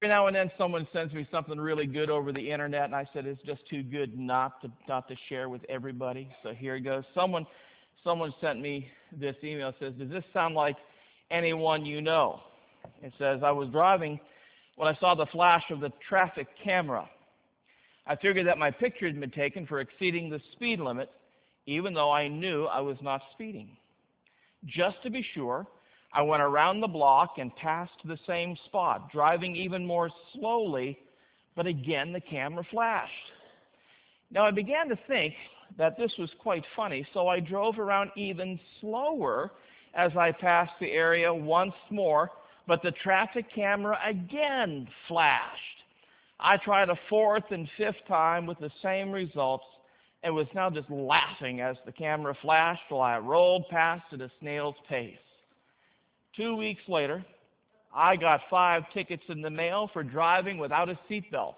Every now and then someone sends me something really good over the internet, and I said it's just too good not to share with everybody. So here it goes. Someone sent me this email. It says, "Does this sound like anyone you know?" It says, "I was driving when I saw the flash of the traffic camera. I figured that my picture had been taken for exceeding the speed limit, even though I knew I was not speeding. Just to be sure, I went around the block and passed the same spot, driving even more slowly, but again the camera flashed. Now I began to think that this was quite funny, so I drove around even slower as I passed the area once more, but the traffic camera again flashed. I tried a fourth and fifth time with the same results and was now just laughing as the camera flashed while I rolled past at a snail's pace. 2 weeks later, I got 5 tickets in the mail for driving without a seatbelt."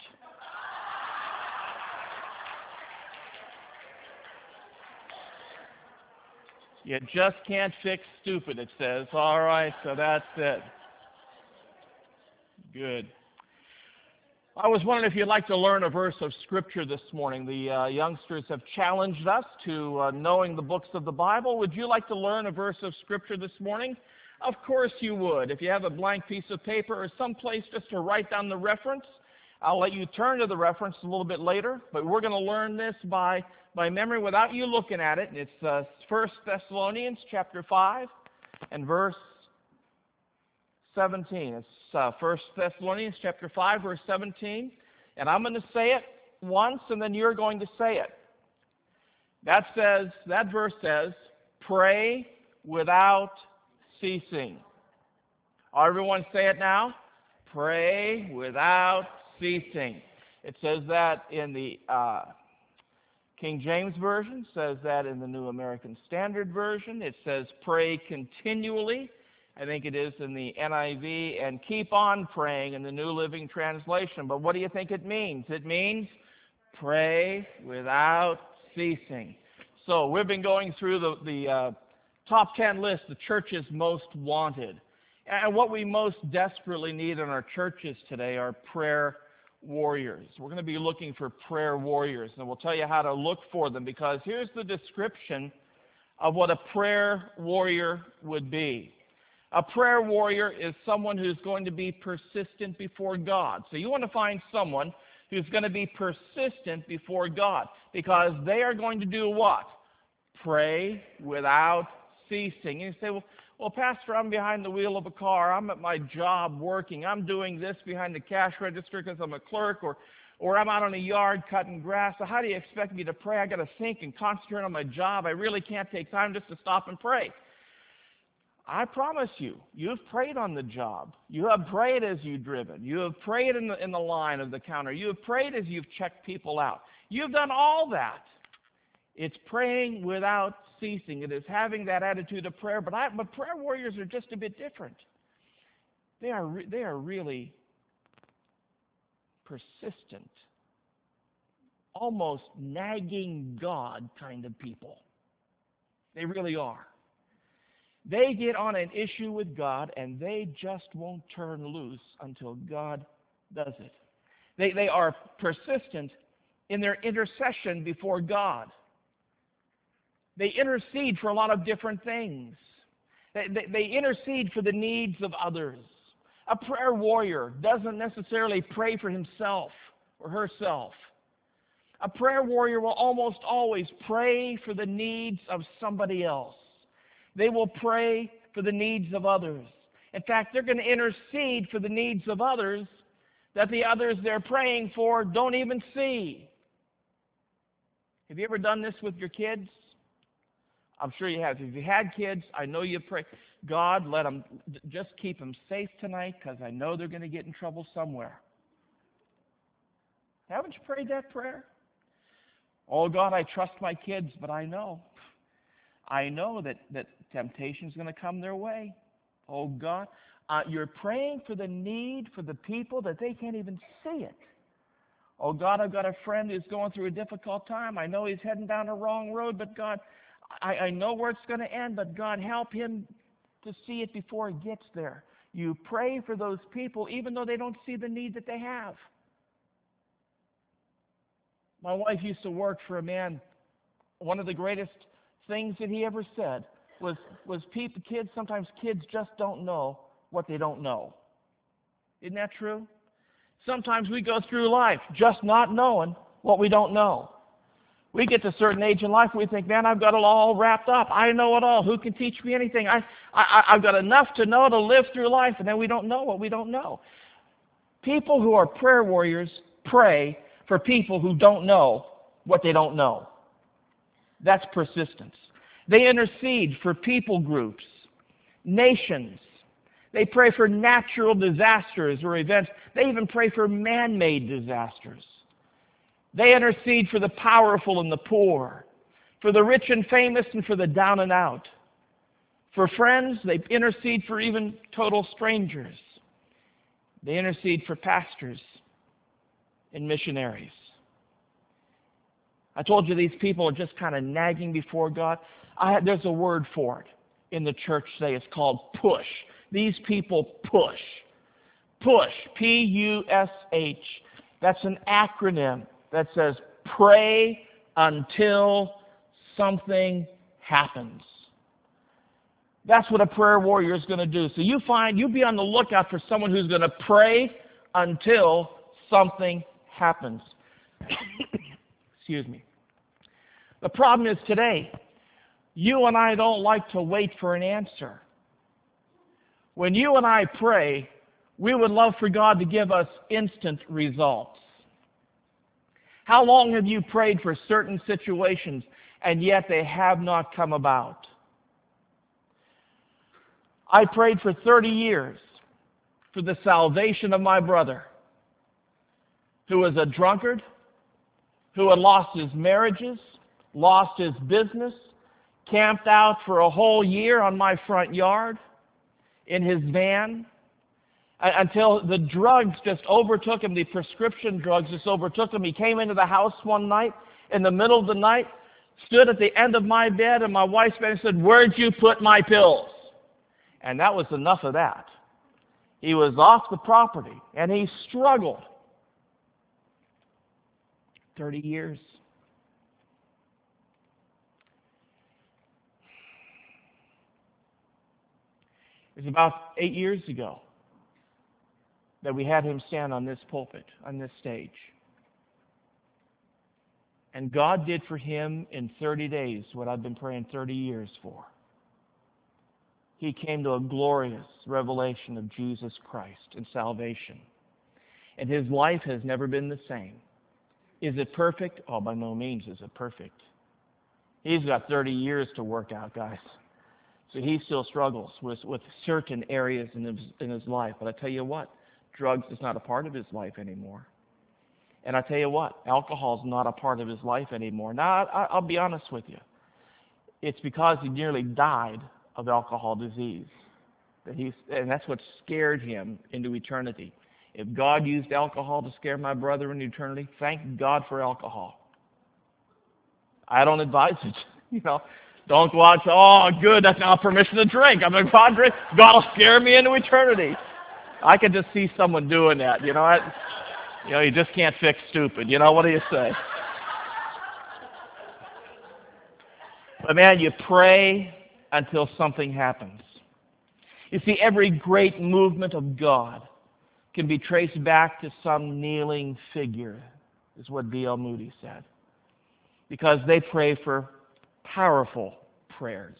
You just can't fix stupid, it says. All right, so that's it. Good. I was wondering if you'd like to learn a verse of Scripture this morning. The youngsters have challenged us to knowing the books of the Bible. Would you like to learn a verse of Scripture this morning? Of course you would. If you have a blank piece of paper or someplace just to write down the reference, I'll let you turn to the reference a little bit later, but we're going to learn this by memory without you looking at it. It's 1 Thessalonians chapter 5 and verse 17. It's 1 Thessalonians chapter 5, verse 17, and I'm going to say it once, and then you're going to say it. That verse says, "Pray without ceasing." Everyone say it now. Pray without ceasing. It says that in the King James Version, says that in the New American Standard Version. It says pray continually. I think it is in the NIV, and keep on praying in the New Living Translation. But what do you think it means? It means pray without ceasing. So we've been going through the top 10 list, the churches most wanted. And what we most desperately need in our churches today are prayer warriors. We're going to be looking for prayer warriors, and we'll tell you how to look for them, because here's the description of what a prayer warrior would be. A prayer warrior is someone who's going to be persistent before God. So you want to find someone who's going to be persistent before God, because they are going to do what? Pray without ceasing. And you say, well, Pastor, I'm behind the wheel of a car. I'm at my job working. I'm doing this behind the cash register because I'm a clerk, or I'm out on a yard cutting grass. So how do you expect me to pray? I got to think and concentrate on my job. I really can't take time just to stop and pray. I promise you, you've prayed on the job. You have prayed as you've driven. You have prayed in the line of the counter. You have prayed as you've checked people out. You've done all that. It's praying without ceasing. It is having that attitude of prayer. But prayer warriors are just a bit different. They are really persistent, almost nagging God kind of people. They really are. They get on an issue with God, and they just won't turn loose until God does it. They are persistent in their intercession before God. They intercede for a lot of different things. They intercede for the needs of others. A prayer warrior doesn't necessarily pray for himself or herself. A prayer warrior will almost always pray for the needs of somebody else. They will pray for the needs of others. In fact, they're going to intercede for the needs of others that the others they're praying for don't even see. Have you ever done this with your kids? I'm sure you have. If you had kids, I know you pray, God, just keep them safe tonight, because I know they're going to get in trouble somewhere. Haven't you prayed that prayer? Oh, God, I trust my kids, but I know that temptation is going to come their way. Oh, God, you're praying for the need for the people that they can't even see it. Oh, God, I've got a friend who's going through a difficult time. I know he's heading down a wrong road, but God, I know where it's going to end, but God, help him to see it before it gets there. You pray for those people even though they don't see the need that they have. My wife used to work for a man. One of the greatest things that he ever said was sometimes kids just don't know what they don't know. Isn't that true? Sometimes we go through life just not knowing what we don't know. We get to a certain age in life and we think, man, I've got it all wrapped up. I know it all. Who can teach me anything? I've got enough to know to live through life, and then we don't know what we don't know. People who are prayer warriors pray for people who don't know what they don't know. That's persistence. They intercede for people groups, nations. They pray for natural disasters or events. They even pray for man-made disasters. They intercede for the powerful and the poor, for the rich and famous and for the down and out. For friends, they intercede for even total strangers. They intercede for pastors and missionaries. I told you these people are just kind of nagging before God. There's a word for it in the church today. It's called push. These people push. Push, P-U-S-H. That's an acronym that says pray until something happens. That's what a prayer warrior is going to do. So you be on the lookout for someone who's going to pray until something happens. Excuse me. The problem is today, you and I don't like to wait for an answer. When you and I pray, we would love for God to give us instant results. How long have you prayed for certain situations and yet they have not come about? I prayed for 30 years for the salvation of my brother, who was a drunkard, who had lost his marriages, lost his business, camped out for a whole year on my front yard in his van, until the drugs just overtook him, the prescription drugs just overtook him. He came into the house one night, in the middle of the night, stood at the end of my bed and my wife's bed and said, "Where'd you put my pills?" And that was enough of that. He was off the property, and he struggled. 30 years. It was about 8 years ago that we had him stand on this pulpit, on this stage. And God did for him in 30 days what I've been praying 30 years for. He came to a glorious revelation of Jesus Christ and salvation. And his life has never been the same. Is it perfect? Oh, by no means is it perfect. He's got 30 years to work out, guys. So he still struggles with certain areas in his life. But I tell you what, drugs is not a part of his life anymore. And I tell you what, alcohol is not a part of his life anymore. Now, I'll be honest with you. It's because he nearly died of alcohol disease. And that's what scared him into eternity. If God used alcohol to scare my brother into eternity, thank God for alcohol. I don't advise it. Don't go out and say, "Oh, good, that's now permission to drink. I'm going to go out and drink. God will scare me into eternity." I can just see someone doing that. You just can't fix stupid. What do you say? But man, you pray until something happens. You see, every great movement of God can be traced back to some kneeling figure, is what D.L. Moody said. Because they pray for powerful prayers.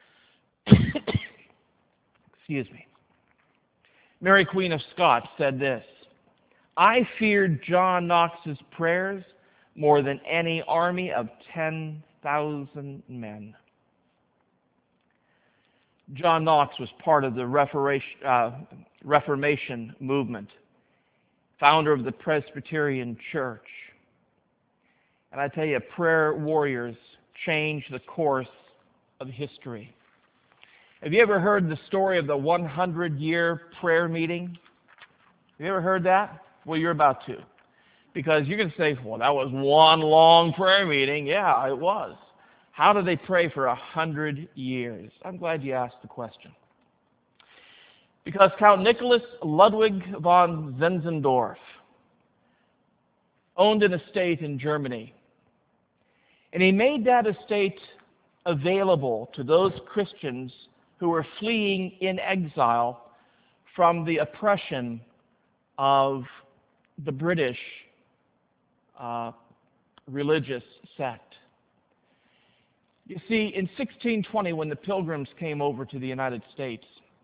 Excuse me. Mary Queen of Scots said this: "I feared John Knox's prayers more than any army of 10,000 men." John Knox was part of the Reformation movement, founder of the Presbyterian Church. And I tell you, prayer warriors changed the course of history. Have you ever heard the story of the 100-year prayer meeting? Have you ever heard that? Well, you're about to. Because you're going to say, well, that was one long prayer meeting. Yeah, it was. How did they pray for 100 years? I'm glad you asked the question. Because Count Nicholas Ludwig von Zinzendorf owned an estate in Germany. And he made that estate available to those Christians who were fleeing in exile from the oppression of the British religious sect. You see, in 1620, when the Pilgrims came over to the United States,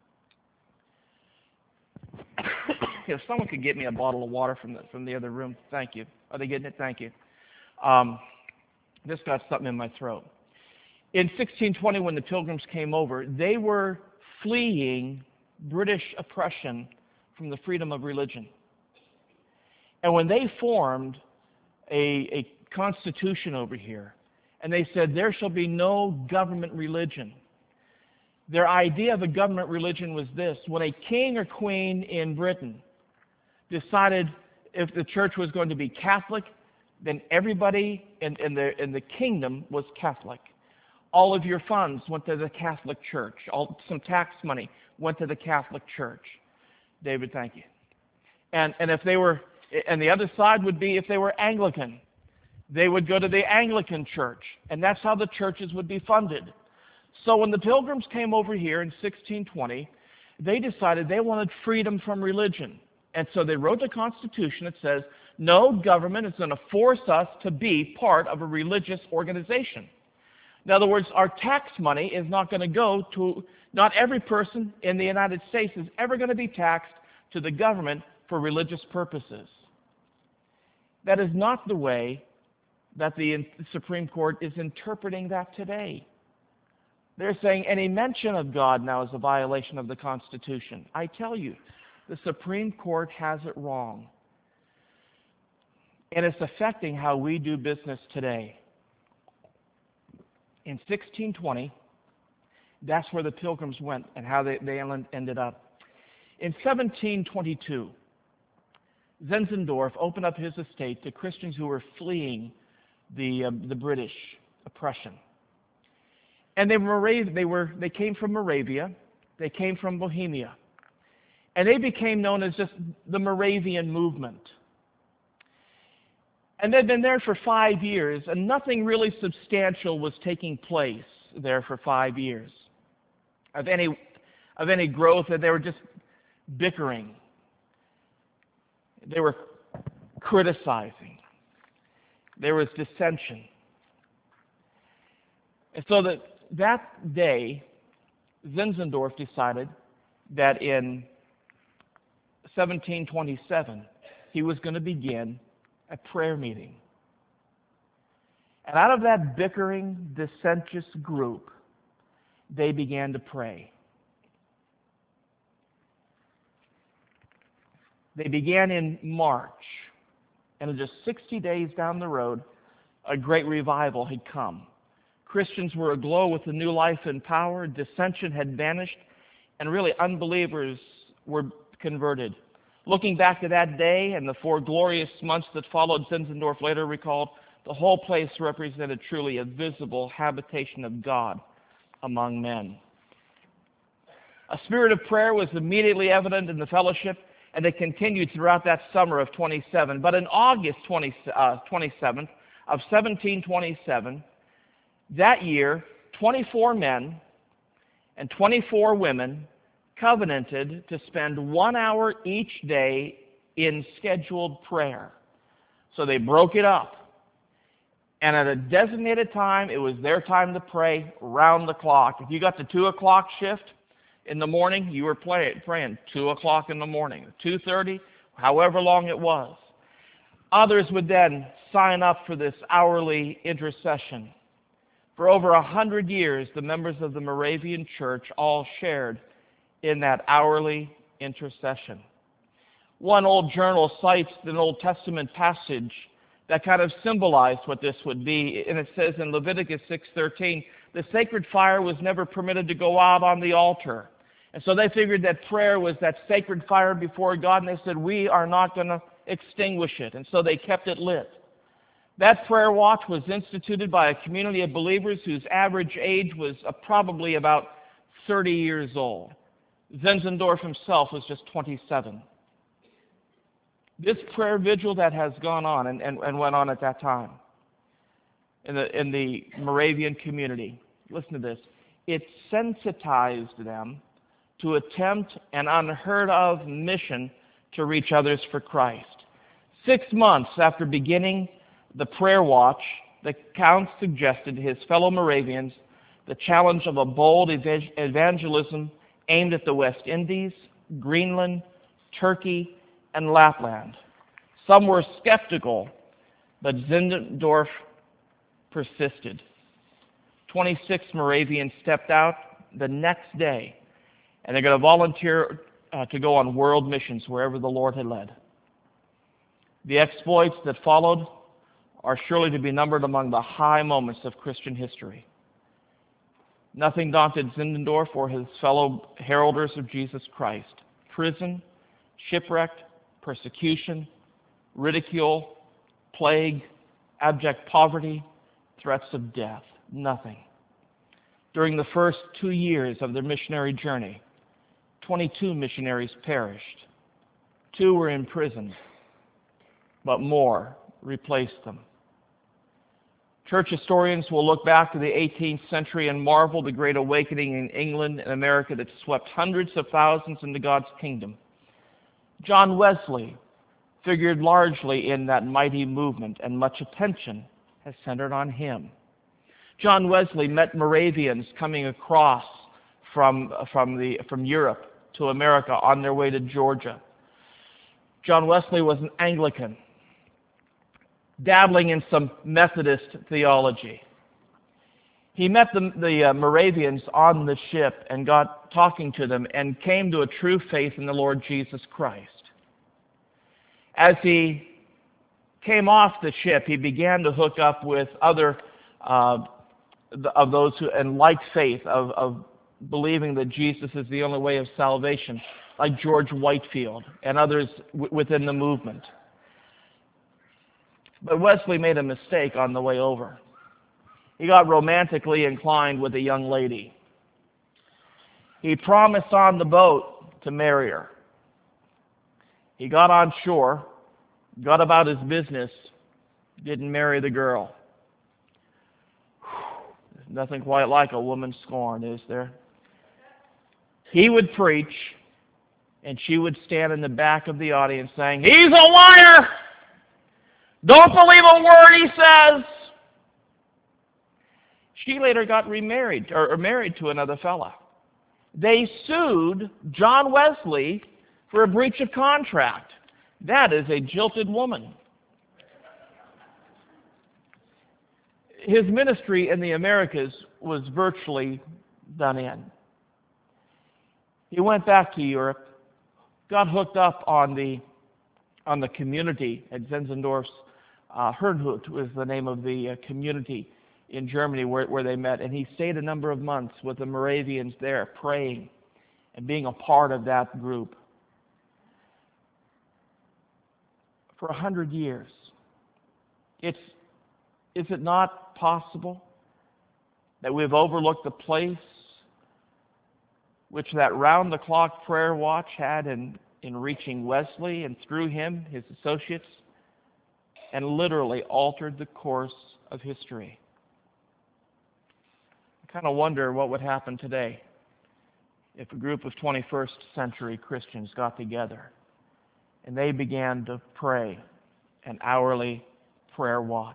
if someone could get me a bottle of water from the other room, thank you. Are they getting it? Thank you. Just got something in my throat. In 1620, when the Pilgrims came over, they were fleeing British oppression from the freedom of religion. And when they formed a constitution over here, and they said, there shall be no government religion. Their idea of a government religion was this: when a king or queen in Britain decided if the church was going to be Catholic, then everybody in the kingdom was Catholic. All of your funds went to the Catholic Church. Some tax money went to the Catholic Church. David, thank you. And if they were, and the other side would be if they were Anglican, they would go to the Anglican Church, and that's how the churches would be funded. So when the Pilgrims came over here in 1620, they decided they wanted freedom from religion. And so they wrote the Constitution that says, no government is going to force us to be part of a religious organization. In other words, our tax money is not going to go to, not every person in the United States is ever going to be taxed to the government for religious purposes. That is not the way that the Supreme Court is interpreting that today. They're saying any mention of God now is a violation of the Constitution. I tell you, the Supreme Court has it wrong. And it's affecting how we do business today. In 1620, that's where the Pilgrims went and how they ended up. In 1722, Zinzendorf opened up his estate to Christians who were fleeing the British oppression. And they came from Moravia, they came from Bohemia, and they became known as just the Moravian movement. And they'd been there for 5 years, and nothing really substantial was taking place there for 5 years of any growth, and they were just bickering. They were criticizing. There was dissension. And so that day, Zinzendorf decided that in 1727, he was going to begin a prayer meeting. And out of that bickering, dissentious group, they began to pray. They began in March, and in just 60 days down the road, a great revival had come. Christians were aglow with the new life and power, dissension had vanished, and really unbelievers were converted. Looking back to that day and the 4 glorious months that followed, Zinzendorf later recalled, the whole place represented truly a visible habitation of God among men. A spirit of prayer was immediately evident in the fellowship, and it continued throughout that summer of 27. But in August 27th of 1727, that year, 24 men and 24 women covenanted to spend 1 hour each day in scheduled prayer. So they broke it up. And at a designated time, it was their time to pray round the clock. If you got the 2 o'clock shift in the morning, you were praying 2 o'clock in the morning, 2:30, however long it was. Others would then sign up for this hourly intercession. For over 100 years, the members of the Moravian Church all shared in that hourly intercession. One old journal cites an Old Testament passage that kind of symbolized what this would be, and it says in Leviticus 6:13, the sacred fire was never permitted to go out on the altar. And so they figured that prayer was that sacred fire before God, and they said, we are not going to extinguish it. And so they kept it lit. That prayer watch was instituted by a community of believers whose average age was probably about 30 years old. Zinzendorf himself was just 27. This prayer vigil that has gone on and went on at that time in the Moravian community, listen to this, it sensitized them to attempt an unheard of mission to reach others for Christ. 6 months after beginning the prayer watch, the Count suggested to his fellow Moravians the challenge of a bold evangelism aimed at the West Indies, Greenland, Turkey, and Lapland. Some were skeptical, but Zinzendorf persisted. 26 Moravians stepped out the next day, and they're going to volunteer to go on world missions wherever the Lord had led. The exploits that followed are surely to be numbered among the high moments of Christian history. Nothing daunted Zinzendorf or his fellow heralders of Jesus Christ. Prison, shipwreck, persecution, ridicule, plague, abject poverty, threats of death. Nothing. During the first 2 years of their missionary journey, 22 missionaries perished. 2 were imprisoned, but more replaced them. Church historians will look back to the 18th century and marvel the great awakening in England and America that swept hundreds of thousands into God's kingdom. John Wesley figured largely in that mighty movement, and much attention has centered on him. John Wesley met Moravians coming across from Europe to America on their way to Georgia. John Wesley was an Anglican, dabbling in some Methodist theology. He met the Moravians on the ship and got talking to them and came to a true faith in the Lord Jesus Christ. As he came off the ship, he began to hook up with other of those who, in like faith, of believing that Jesus is the only way of salvation, like George Whitefield and others within the movement. But Wesley made a mistake on the way over. He got romantically inclined with a young lady. He promised on the boat to marry her. He got on shore, got about his business, didn't marry the girl. There's nothing quite like a woman's scorn, is there? He would preach, and she would stand in the back of the audience saying, "He's a liar! Don't believe a word he says!" She later got remarried, or married to another fella. They sued John Wesley for a breach of contract. That is a jilted woman. His ministry in the Americas was virtually done in. He went back to Europe, got hooked up on the community at Zinzendorf's. Herrnhut was the name of the community in Germany where they met, and he stayed a number of months with the Moravians there, praying and being a part of that group. For 100 years. Is it not possible that we've overlooked the place which that round-the-clock prayer watch had in reaching Wesley, and through him, his associates, and literally altered the course of history? I kind of wonder what would happen today if a group of 21st century Christians got together and they began to pray an hourly prayer watch.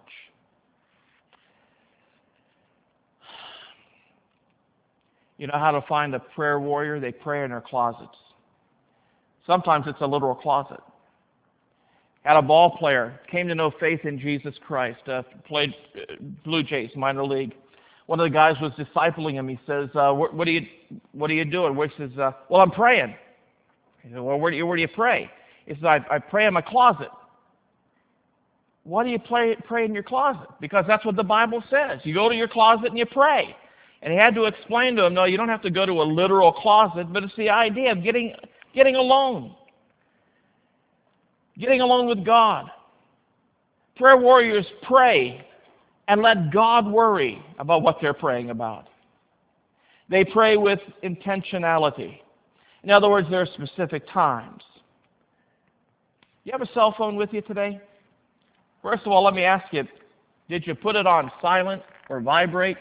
You know how to find a prayer warrior? They pray in their closets. Sometimes it's a literal closet. Had a ball player, came to know faith in Jesus Christ, played Blue Jays minor league. One of the guys was discipling him. He says, what are you doing? He says, well, I'm praying. He said, well, where do you pray? He says, I pray in my closet. Why do you pray in your closet? Because that's what the Bible says. You go to your closet and you pray. And he had to explain to him, no, you don't have to go to a literal closet, but it's the idea of getting alone. Getting alone with God. Prayer warriors pray and let God worry about what they're praying about. They pray with intentionality. In other words, there are specific times. You have a cell phone with you today? First of all, let me ask you, did you put it on silent or vibrate?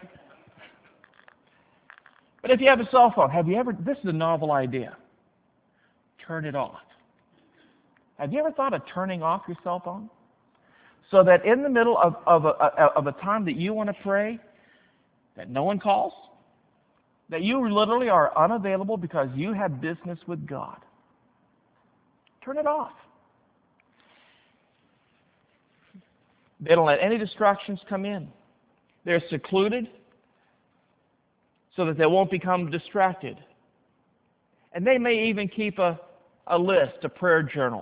But if you have a cell phone, this is a novel idea. Turn it off. Have you ever thought of turning off your cell phone? So that in the middle of a time that you want to pray, that no one calls, that you literally are unavailable because you have business with God. Turn it off. They don't let any distractions come in. They're secluded so that they won't become distracted. And they may even keep a list, a prayer journal.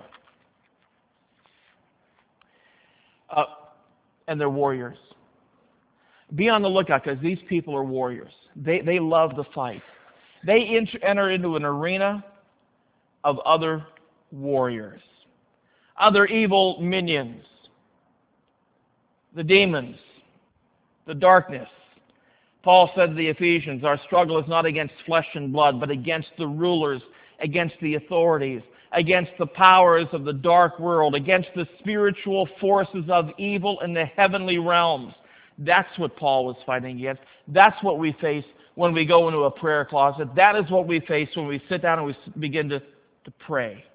And they're warriors. Be on the lookout, because these people are warriors. They love the fight. They enter into an arena of other warriors, other evil minions, the demons, the darkness. Paul said to the Ephesians, our struggle is not against flesh and blood, but against the rulers, against the authorities, against the powers of the dark world, against the spiritual forces of evil in the heavenly realms. That's what Paul was fighting against. That's what we face when we go into a prayer closet. That is what we face when we sit down and we begin to pray.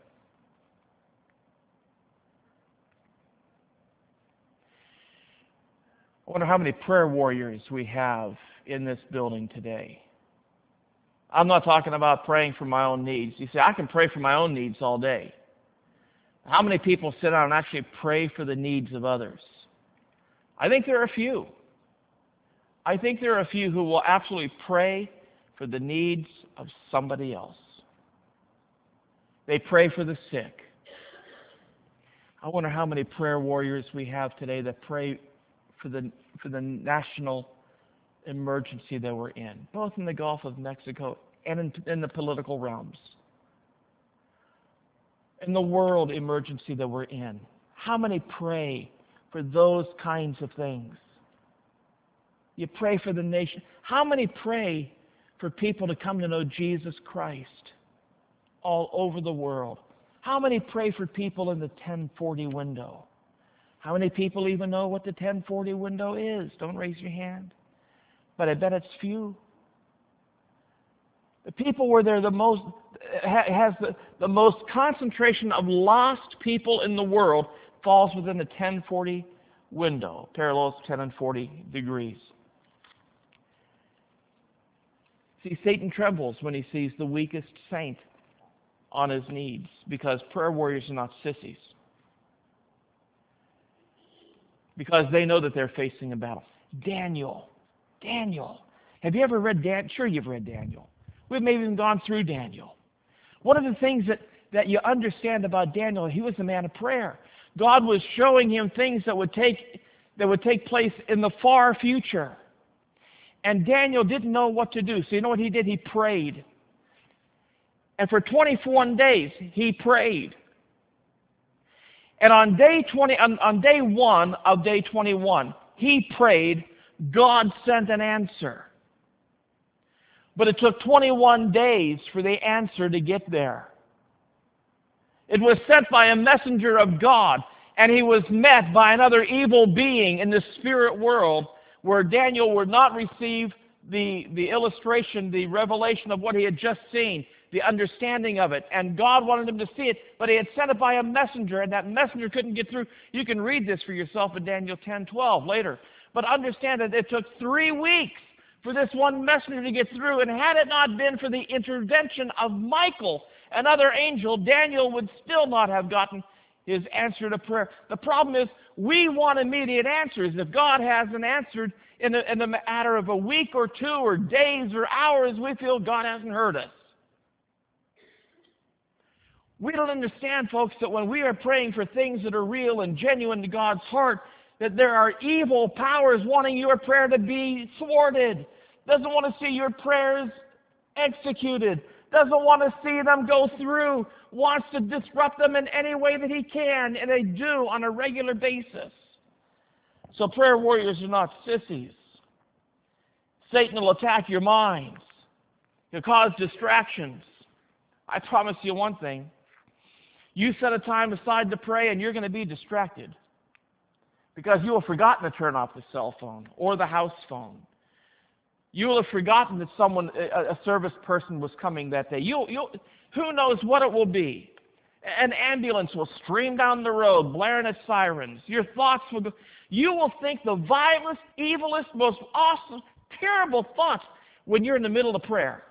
I wonder how many prayer warriors we have in this building today. I'm not talking about praying for my own needs. You see, I can pray for my own needs all day. How many people sit down and actually pray for the needs of others? I think there are a few. I think there are a few who will absolutely pray for the needs of somebody else. They pray for the sick. I wonder how many prayer warriors we have today that pray for the national emergency that we're in, both in the Gulf of Mexico and in the political realms. In the world emergency that we're in. How many pray for those kinds of things? You pray for the nation. How many pray for people to come to know Jesus Christ all over the world? How many pray for people in the 1040 window? How many people even know what the 1040 window is? Don't raise your hand. But I bet it's few. The people where they're the most has the most concentration of lost people in the world falls within the 1040 window, parallels 10 and 40 degrees. See, Satan trembles when he sees the weakest saint on his knees, because prayer warriors are not sissies. Because they know that they're facing a battle. Daniel. Have you ever read Daniel? Sure, you've read Daniel. We've maybe even gone through Daniel. One of the things that you understand about Daniel, he was a man of prayer. God was showing him things that would take place in the far future. And Daniel didn't know what to do. So you know what he did? He prayed. And for 21 days, he prayed. And on day 1 of day 21, he prayed. God sent an answer. But it took 21 days for the answer to get there. It was sent by a messenger of God, and he was met by another evil being in the spirit world, where Daniel would not receive the illustration, the revelation of what he had just seen, the understanding of it. And God wanted him to see it, but he had sent it by a messenger, and that messenger couldn't get through. You can read this for yourself in Daniel 10:12 later. But understand that it took 3 weeks for this one messenger to get through, and had it not been for the intervention of Michael, another angel, Daniel would still not have gotten his answer to prayer. The problem is, we want immediate answers. If God hasn't answered in the matter of a week or two or days or hours, we feel God hasn't heard us. We don't understand, folks, that when we are praying for things that are real and genuine to God's heart, that there are evil powers wanting your prayer to be thwarted, doesn't want to see your prayers executed, doesn't want to see them go through, wants to disrupt them in any way that he can, and they do on a regular basis. So prayer warriors are not sissies. Satan will attack your minds. He'll cause distractions. I promise you one thing. You set a time aside to pray and you're going to be distracted because you have forgotten to turn off the cell phone or the house phone. You will have forgotten that a service person was coming that day. Who knows what it will be? An ambulance will stream down the road, blaring its sirens. Your thoughts will go. You will think the vilest, evilest, most awesome, terrible thoughts when you're in the middle of prayer.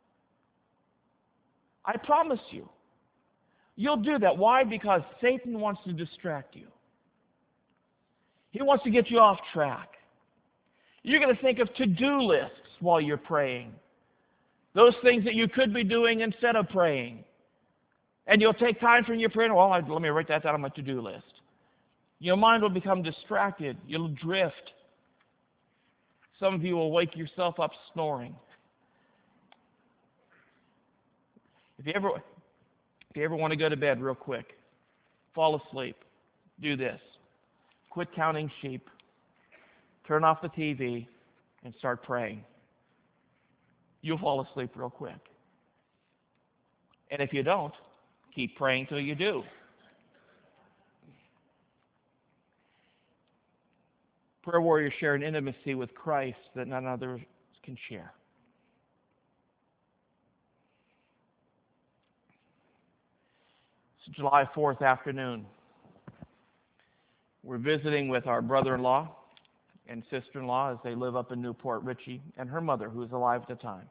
I promise you. You'll do that. Why? Because Satan wants to distract you. He wants to get you off track. You're going to think of to-do lists while you're praying. Those things that you could be doing instead of praying. And you'll take time from your prayer. Well, let me write that down on my to-do list. Your mind will become distracted. You'll drift. Some of you will wake yourself up snoring. If you ever want to go to bed real quick, fall asleep, do this. Quit counting sheep. Turn off the TV and start praying. You'll fall asleep real quick. And if you don't, keep praying till you do. Prayer warriors share an intimacy with Christ that none others can share. It's July 4th afternoon. We're visiting with our brother-in-law and sister-in-law as they live up in Newport Richey, and her mother, who was alive at the time.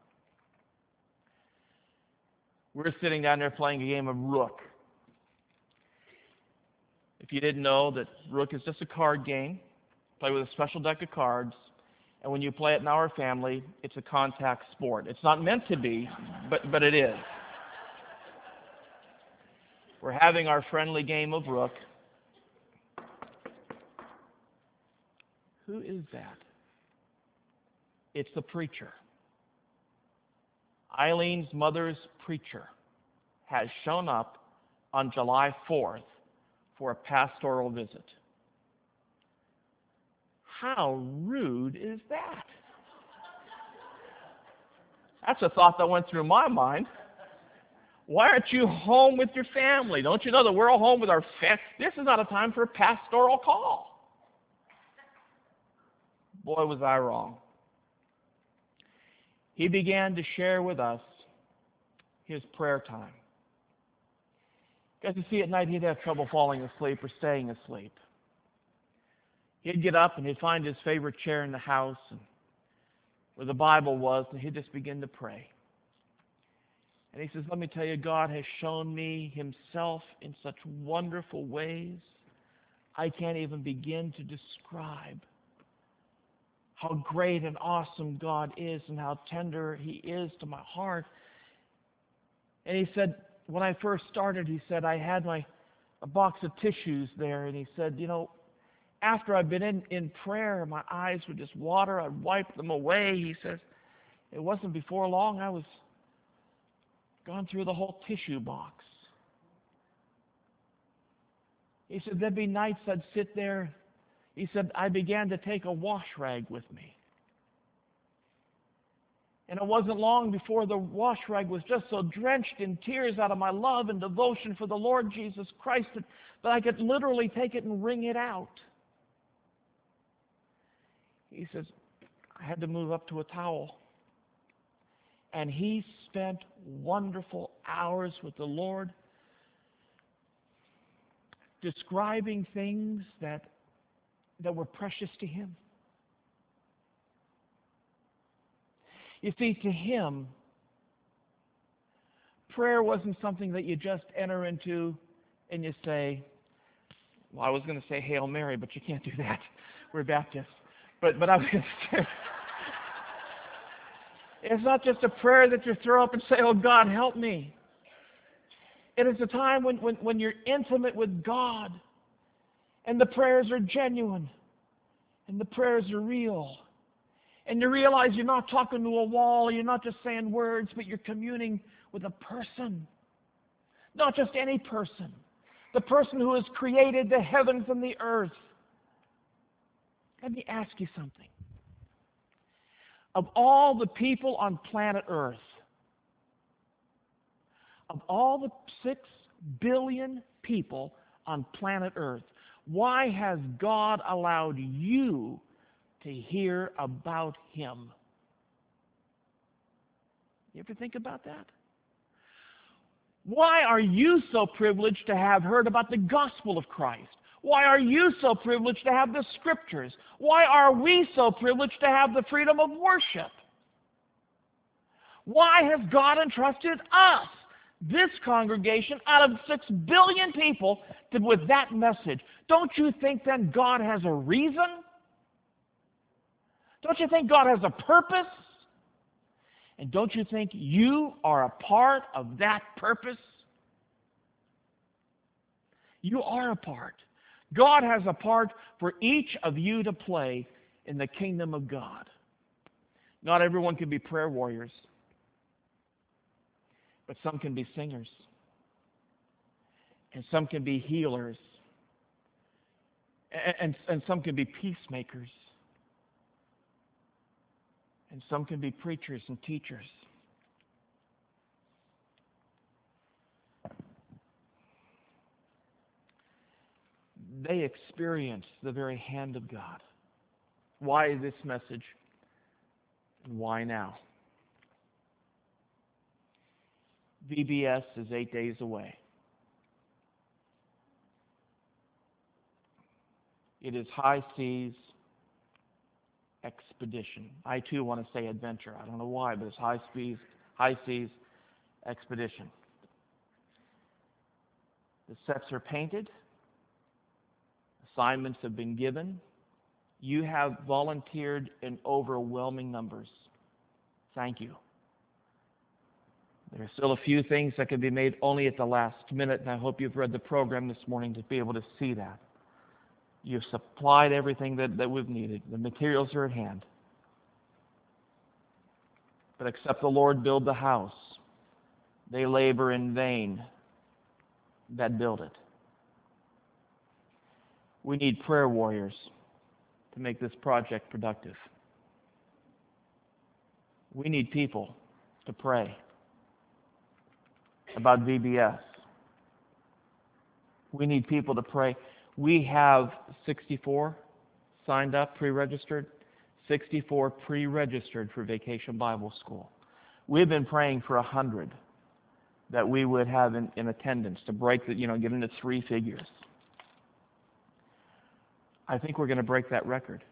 We're sitting down there playing a game of Rook. If you didn't know that Rook is just a card game, play with a special deck of cards, and when you play it in our family, it's a contact sport. It's not meant to be, but it is. We're having our friendly game of Rook. Who is that? It's the preacher. Eileen's mother's preacher has shown up on July 4th for a pastoral visit. How rude is that? That's a thought that went through my mind. Why aren't you home with your family? Don't you know that we're all home with our family? This is not a time for a pastoral call. Boy, was I wrong. He began to share with us his prayer time. Because you see, at night he'd have trouble falling asleep or staying asleep. He'd get up and he'd find his favorite chair in the house and where the Bible was, and he'd just begin to pray. And he says, let me tell you, God has shown me himself in such wonderful ways, I can't even begin to describe how great and awesome God is and how tender he is to my heart. And he said, when I first started, he said, I had a box of tissues there, and he said, you know, after I've been in prayer, my eyes would just water, I'd wipe them away. He says, it wasn't before long I was gone through the whole tissue box. He said, there'd be nights I'd sit there. He said, I began to take a wash rag with me. And it wasn't long before the wash rag was just so drenched in tears out of my love and devotion for the Lord Jesus Christ that I could literally take it and wring it out. He says, I had to move up to a towel. And he spent wonderful hours with the Lord describing things that were precious to him. You see, to him, prayer wasn't something that you just enter into and you say, well, I was going to say Hail Mary, but you can't do that. We're Baptists. But I was going to say, it's not just a prayer that you throw up and say, oh, God, help me. It is a time when you're intimate with God, and the prayers are genuine, and the prayers are real. And you realize you're not talking to a wall, you're not just saying words, but you're communing with a person. Not just any person. The person who has created the heavens and the earth. Let me ask you something. Of all the people on planet Earth, of all the 6 billion people on planet Earth, why has God allowed you to hear about Him? You ever think about that? Why are you so privileged to have heard about the gospel of Christ? Why are you so privileged to have the Scriptures? Why are we so privileged to have the freedom of worship? Why has God entrusted us, this congregation, out of 6 billion people, with that message? Don't you think then God has a reason? Don't you think God has a purpose? And don't you think you are a part of that purpose? You are a part. God has a part for each of you to play in the kingdom of God. Not everyone can be prayer warriors, but some can be singers, and some can be healers, and some can be peacemakers, and some can be preachers and teachers. They experience the very hand of God. Why this message? And why now? VBS is 8 days away. It is high seas expedition. I too want to say adventure. I don't know why, but it's high seas expedition. The sets are painted. Assignments have been given. You have volunteered in overwhelming numbers. Thank you. There are still a few things that can be made only at the last minute, and I hope you've read the program this morning to be able to see that. You've supplied everything that we've needed. The materials are at hand. But except the Lord build the house, they labor in vain that build it. We need prayer warriors to make this project productive. We need people to pray about VBS. We need people to pray. We have 64 signed up, pre-registered, 64 pre-registered for Vacation Bible School. We've been praying for 100 that we would have in attendance to break the, get into 3 figures. I think we're going to break that record.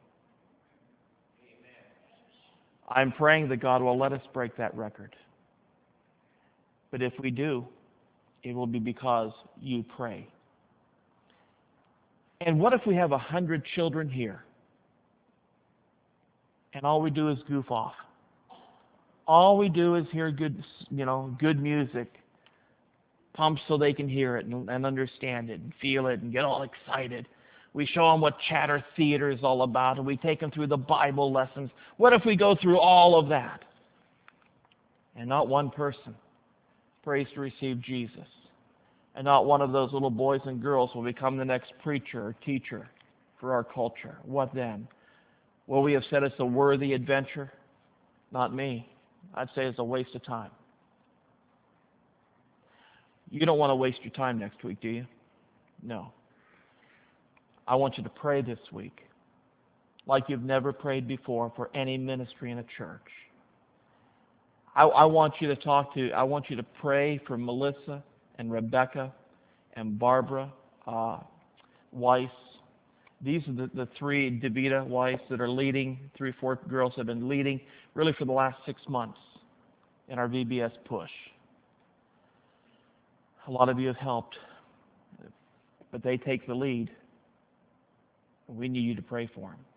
I'm praying that God will let us break that record. But if we do, it will be because you pray. And what if we have 100 children here, and all we do is goof off? All we do is hear good music, pumped so they can hear it and understand it and feel it and get all excited. We show them what chatter theater is all about, and we take them through the Bible lessons. What if we go through all of that, and not one person prays to receive Jesus, and not one of those little boys and girls will become the next preacher or teacher for our culture? What then? Will we have said it's a worthy adventure? Not me. I'd say it's a waste of time. You don't want to waste your time next week, do you? No. I want you to pray this week like you've never prayed before for any ministry in a church. I want you to pray for Melissa and Rebecca and Barbara Weiss. These are the 3 DeVita Weiss that are leading, 3 or 4 girls have been leading really for the last 6 months in our VBS push. A lot of you have helped, but they take the lead. We need you to pray for them.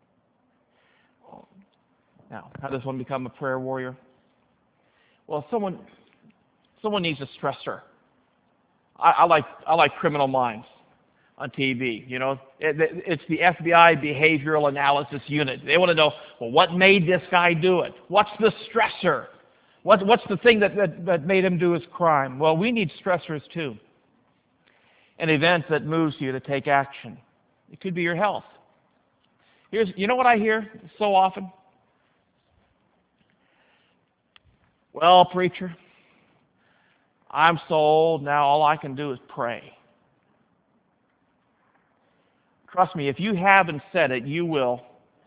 Now, how does one become a prayer warrior? Well, someone needs a stressor. I like Criminal Minds on TV. It's the FBI Behavioral Analysis Unit. They want to know, well, what made this guy do it? What's the stressor? What's the thing that made him do his crime? Well, we need stressors too. An event that moves you to take action. It could be your health. You know what I hear so often? Well, preacher, I'm so old now, all I can do is pray. Trust me, if you haven't said it, you will.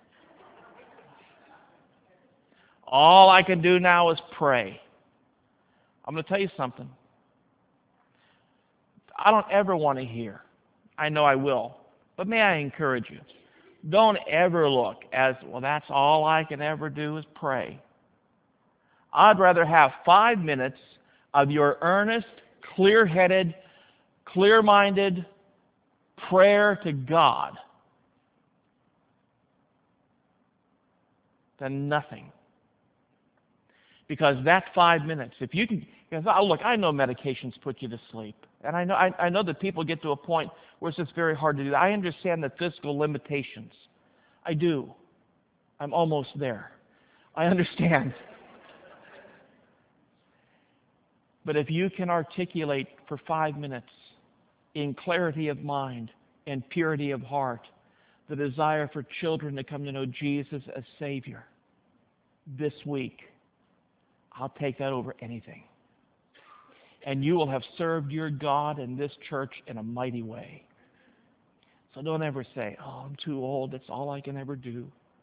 All I can do now is pray. I'm going to tell you something. I don't ever want to hear. I know I will. But may I encourage you, don't ever look as, well, that's all I can ever do is pray. I'd rather have 5 minutes of your earnest, clear-headed, clear-minded prayer to God than nothing. Because that 5 minutes, if you can, because look, I know medications put you to sleep. And I know that people get to a point where it's just very hard to do that. I understand the physical limitations. I do. I'm almost there. I understand. But if you can articulate for 5 minutes in clarity of mind and purity of heart the desire for children to come to know Jesus as Savior this week, I'll take that over anything. And you will have served your God and this church in a mighty way. So don't ever say, oh, I'm too old, that's all I can ever do.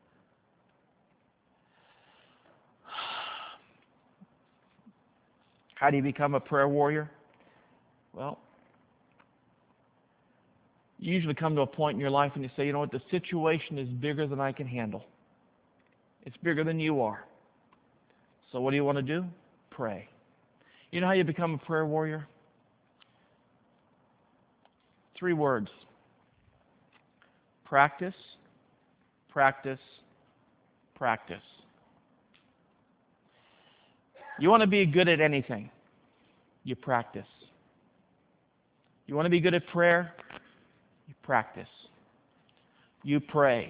How do you become a prayer warrior? Well, you usually come to a point in your life and you say, you know what, the situation is bigger than I can handle. It's bigger than you are. So what do you want to do? Pray. You know how you become a prayer warrior? 3 words. Practice, practice, practice. You want to be good at anything, you practice. You want to be good at prayer, you practice. You pray.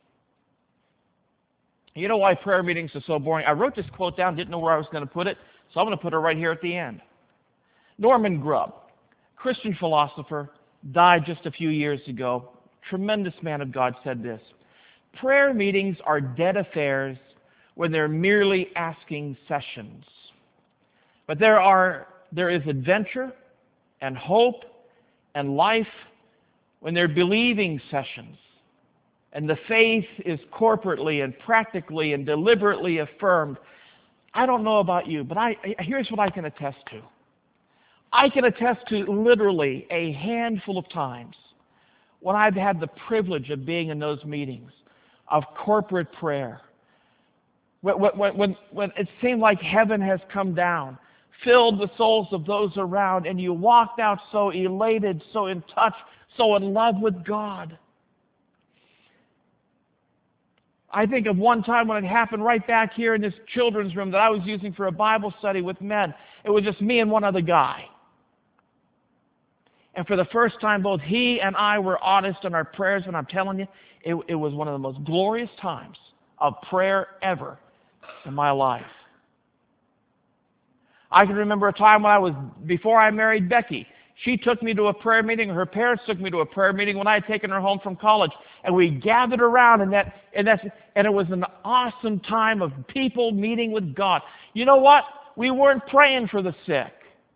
You know why prayer meetings are so boring? I wrote this quote down, didn't know where I was going to put it, so I'm going to put it right here at the end. Norman Grubb, Christian philosopher, died just a few years ago. Tremendous man of God, said this: prayer meetings are dead affairs when they're merely asking sessions. But there is adventure and hope and life when they're believing sessions. And the faith is corporately and practically and deliberately affirmed. I don't know about you, but here's what I can attest to. I can attest to literally a handful of times when I've had the privilege of being in those meetings of corporate prayer, when it seemed like heaven has come down, filled the souls of those around, and you walked out so elated, so in touch, so in love with God. I think of one time when it happened right back here in this children's room that I was using for a Bible study with men. It was just me and one other guy. And for the first time, both he and I were honest in our prayers, and I'm telling you, it was one of the most glorious times of prayer ever in my life. I can remember a time before I married Becky. She took me to a prayer meeting. Her parents took me to a prayer meeting when I had taken her home from college. And we gathered around, and it was an awesome time of people meeting with God. You know what? We weren't praying for the sick.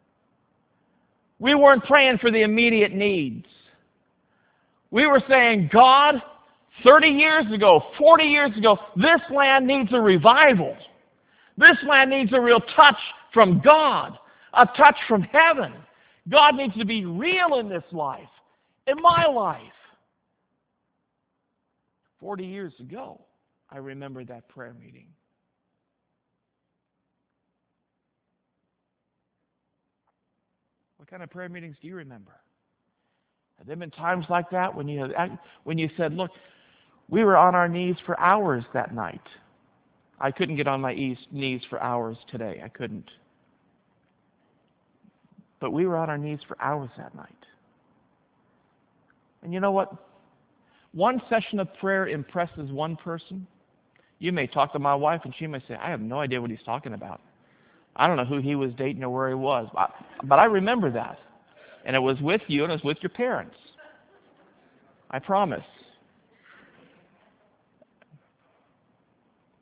We weren't praying for the immediate needs. We were saying, God, 30 years ago, 40 years ago, this land needs a revival. This land needs a real touch from God, a touch from heaven. God needs to be real in this life, in my life. 40 years ago, I remember that prayer meeting. What kind of prayer meetings do you remember? Have there been times like that when you said, look, we were on our knees for hours that night. I couldn't get on my knees for hours today. I couldn't. But we were on our knees for hours that night. And you know what? One session of prayer impresses one person. You may talk to my wife and she may say, I have no idea what he's talking about. I don't know who he was dating or where he was. But I remember that. And it was with you and it was with your parents. I promise.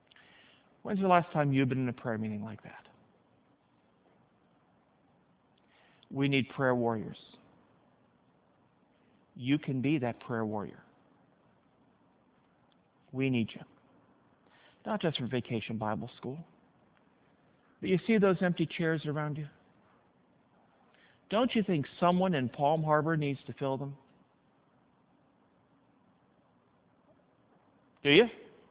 When's the last time you've been in a prayer meeting like that? We need prayer warriors. You can be that prayer warrior. We need you. Not just for Vacation Bible School, but you see those empty chairs around you? Don't you think someone in Palm Harbor needs to fill them? Do you?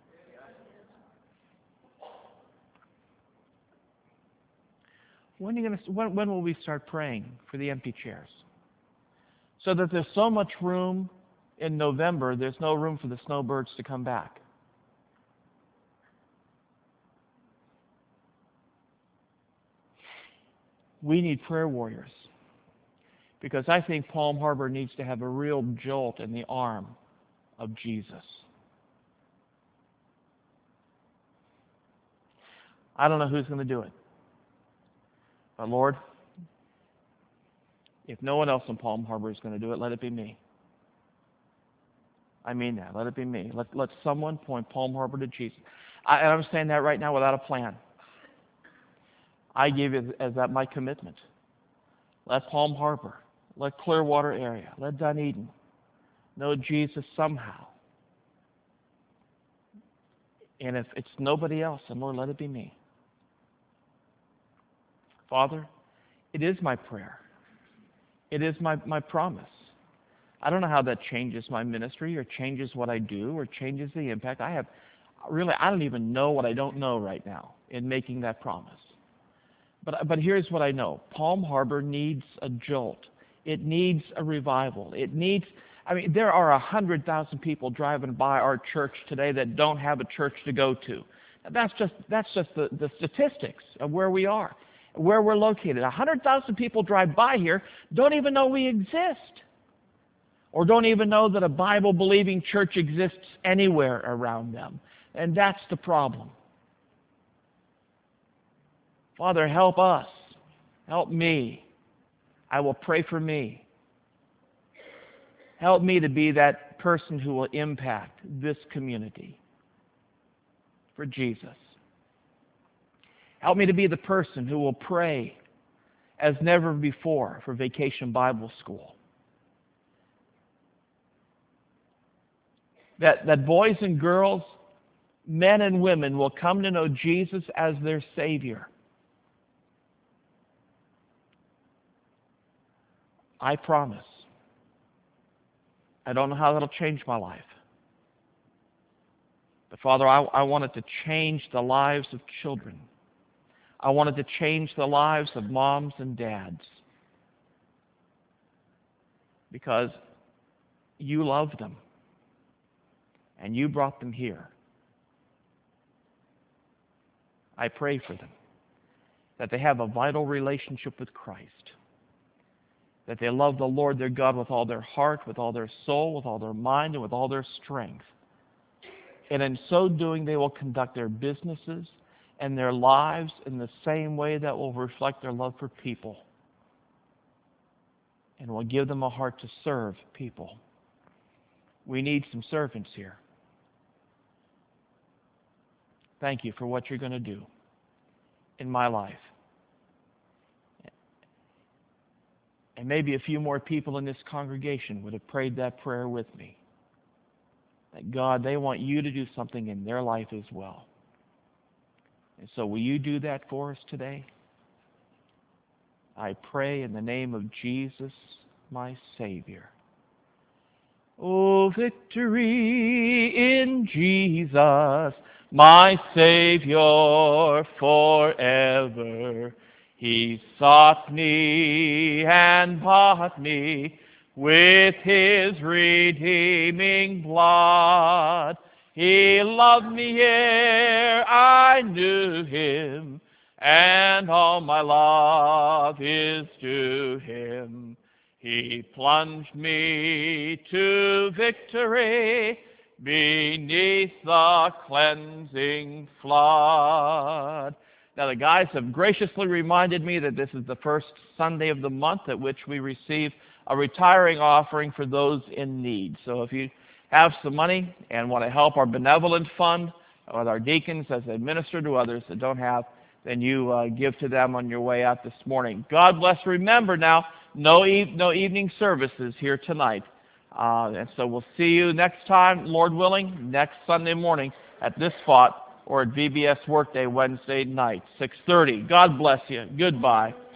When will we start praying for the empty chairs? So that there's so much room in November, there's no room for the snowbirds to come back. We need prayer warriors. Because I think Palm Harbor needs to have a real jolt in the arm of Jesus. I don't know who's going to do it. But Lord, if no one else in Palm Harbor is going to do it, let it be me. I mean that. Let it be me. Let someone point Palm Harbor to Jesus. And I'm saying that right now without a plan. I give it as that my commitment. Let Palm Harbor, let Clearwater area, let Dunedin know Jesus somehow. And if it's nobody else, then Lord, let it be me. Father, it is my prayer. It is my promise. I don't know how that changes my ministry or changes what I do or changes the impact. I don't even know what I don't know right now in making that promise. But here's what I know. Palm Harbor needs a jolt. It needs a revival. There are 100,000 people driving by our church today that don't have a church to go to. That's just the statistics of where we are, where we're located. 100,000 people drive by here, don't even know we exist, or don't even know that a Bible-believing church exists anywhere around them. And that's the problem. Father, help us. Help me. I will pray for me. Help me to be that person who will impact this community for Jesus. Help me to be the person who will pray as never before for Vacation Bible School. That boys and girls, men and women will come to know Jesus as their Savior. I promise. I don't know how that'll change my life. But Father, I want it to change the lives of children. I want it to change the lives of moms and dads. Because you love them. And you brought them here. I pray for them. That they have a vital relationship with Christ. That they love the Lord their God with all their heart, with all their soul, with all their mind, and with all their strength. And in so doing, they will conduct their businesses and their lives in the same way that will reflect their love for people. And will give them a heart to serve people. We need some servants here. Thank you for what you're going to do in my life. And maybe a few more people in this congregation would have prayed that prayer with me. That God, they want you to do something in their life as well. And so will you do that for us today? I pray in the name of Jesus, my Savior. Oh, victory in Jesus, my Savior forever. He sought me and bought me with His redeeming blood. He loved me ere I knew Him, and all my love is to Him. He plunged me to victory beneath the cleansing flood. Now, the guys have graciously reminded me that this is the first Sunday of the month at which we receive a retiring offering for those in need. So if you have some money and want to help our benevolent fund with our deacons as they minister to others that don't have, then you give to them on your way out this morning. God bless. Remember now, no evening services here tonight. And so we'll see you next time, Lord willing, next Sunday morning at this spot or at VBS Workday Wednesday night, 6:30. God bless you. Goodbye.